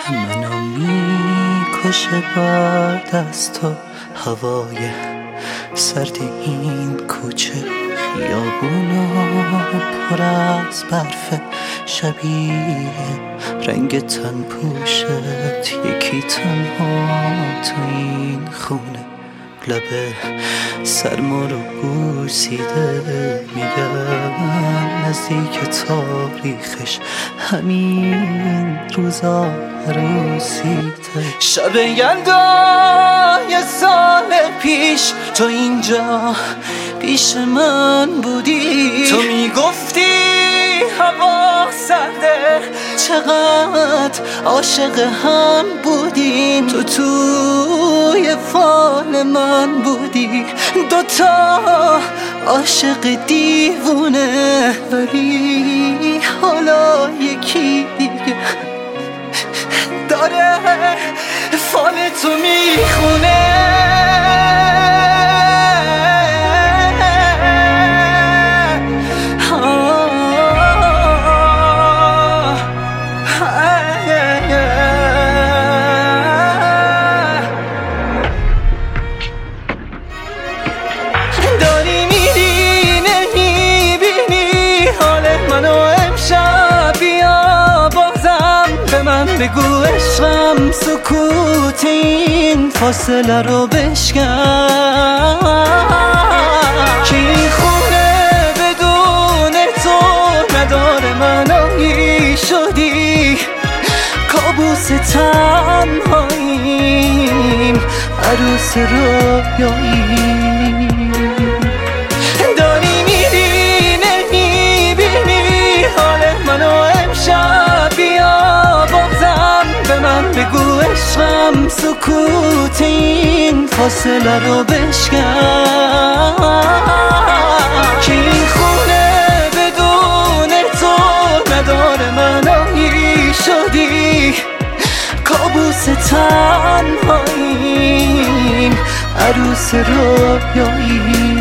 منو میکشه باد از تو هوای سرد این کوچه، خیابونا پر از برف، شبیه رنگ تن پوشت، یکی تنها تو این خونه، لبه سرما رو بوسیده، میگم نزدیک تاریخش همین روزا عروسیته. شب یلدا یه سال پیش تو اینجا پیش من بودی، تو میگفتی هوا سرده، چقدر عاشق هم بودیم، تو توی فال من بودی، دوتا عاشق دیوونه، ولی حالا یکی دیگه داره فال تو میخونه. داری میری نمیبینی حال منو امشب، بیا بازم به من بگو عشقم، سکوت این فاصله رو بشکن، که این خونه بدون تو نداره منایی، شدی کابوس تنهاییم، عروس رویایی. داری میری نمیبینی حال منو امشب، بیا بازم به من بگو عشقم، سکوت این فاصله رو بشکن، که این خونه بدون تو نداره منایی، شدی کابوس تنهاییم، عروس رویایی.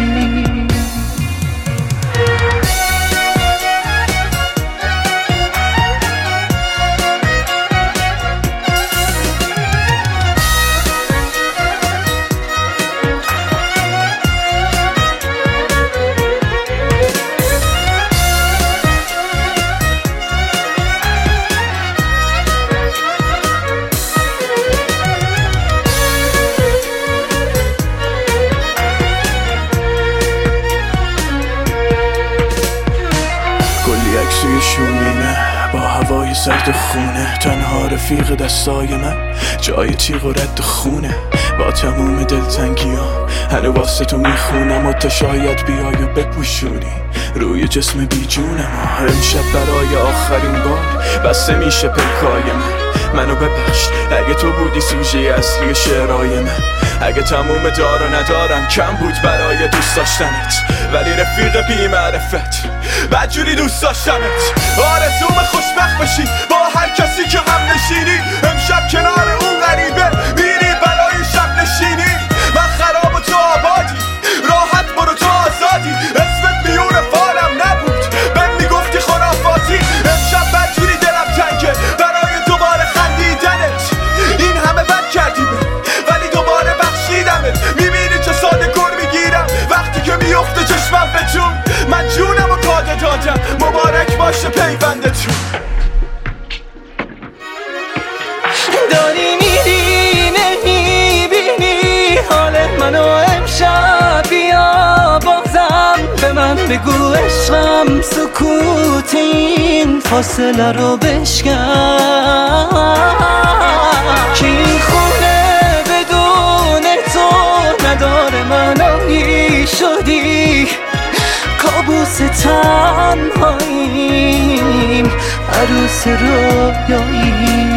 عکسوی شومینه با هوای سرد خونه، تنها رفیق دستای من جای تیغ و رد خونه، با تموم دلتنگیام هنو واسه تو میخونم، و تا شاید بیای و بپوشونی روی جسم بی جونم. امشب برای آخرین بار بسته میشه پیکای منو ببخش اگه تو بودی سوژه اصلی شعرهای من، اگه تموم دار و ندارم کم بود برای دوست داشتنت، ولی رفیق بی معرفت بدجوری دوست داشتنت. آرزوم خوشبخت بشی با هر کسی که هم نشینی، امشب کنار اون غریبه میری برای شب نشینی، من خراب و تو آبادی، راحت برو تو آزادی، اسمت میون فالم نبود بهم میگفتی خرافاتی، امشب بدجوری دلم تنگه برای دوباره خندیدنت، این همه بد کردیمه ولی دوباره بخشیدمت، میبینی چه ساده کن میگیرم وقتی که میفته چشمم به جون، من جونم و کاده دادم، مبارک باشه پیوندتون. داری میری نمیبینی حال منو امشب، بیا بازم به من بگو عشقم، سکوت این فاصله رو بشکن، که این خونه بدون تو نداره منایی، شدی کابوس تنهاییم، عروس رویایی.